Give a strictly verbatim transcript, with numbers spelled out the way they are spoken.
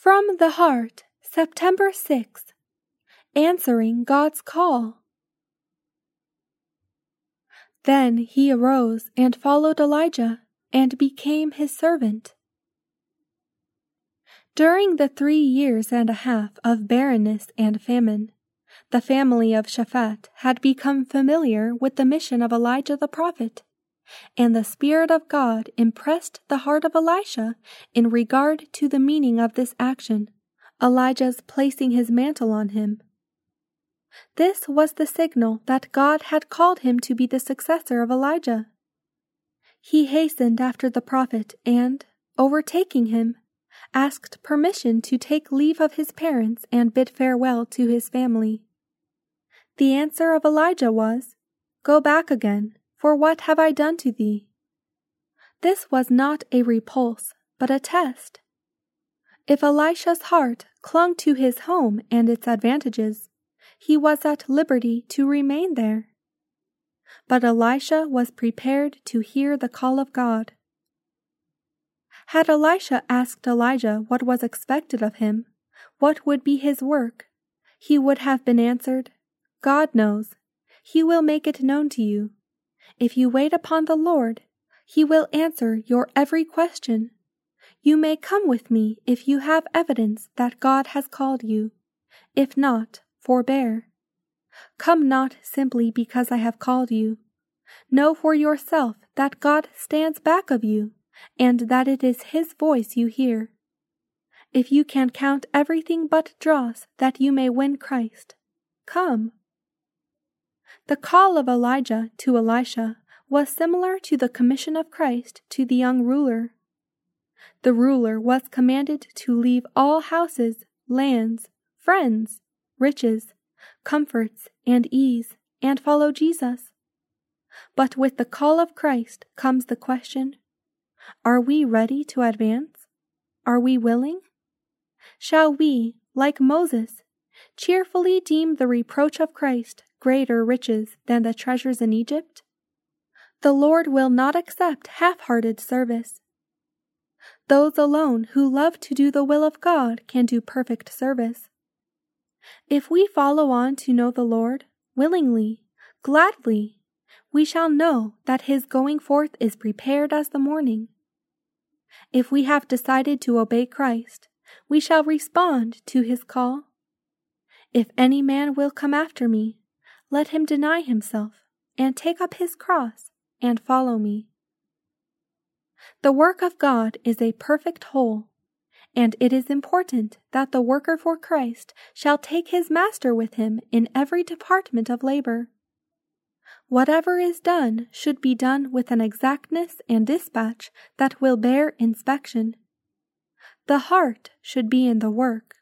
From the Heart, September sixth. Answering God's Call. Then he arose and followed Elijah, and became his servant. During the three years and a half of barrenness and famine, the family of Shaphat had become familiar with the mission of Elijah the prophet, and the Spirit of God impressed the heart of Elisha in regard to the meaning of this action, Elijah's placing his mantle on him. This was the signal that God had called him to be the successor of Elijah. He hastened after the prophet and, overtaking him, asked permission to take leave of his parents and bid farewell to his family. The answer of Elijah was, "Go back again, for what have I done to thee?" This was not a repulse, but a test. If Elisha's heart clung to his home and its advantages, he was at liberty to remain there. But Elisha was prepared to hear the call of God. Had Elisha asked Elijah what was expected of him, what would be his work, he would have been answered, "God knows. He will make it known to you. If you wait upon the Lord, He will answer your every question. You may come with me if you have evidence that God has called you. If not, forbear. Come not simply because I have called you. Know for yourself that God stands back of you, and that it is His voice you hear. If you can count everything but dross that you may win Christ, come." The call of Elijah to Elisha was similar to the commission of Christ to the young ruler. The ruler was commanded to leave all houses, lands, friends, riches, comforts, and ease, and follow Jesus. But with the call of Christ comes the question, are we ready to advance? Are we willing? Shall we, like Moses, cheerfully deem the reproach of Christ greater riches than the treasures in Egypt? The Lord will not accept half-hearted service. Those alone who love to do the will of God can do perfect service. If we follow on to know the Lord, willingly, gladly, we shall know that His going forth is prepared as the morning. If we have decided to obey Christ, we shall respond to His call. "If any man will come after me, let him deny himself, and take up his cross, and follow me." The work of God is a perfect whole, and it is important that the worker for Christ shall take his master with him in every department of labor. Whatever is done should be done with an exactness and dispatch that will bear inspection. The heart should be in the work,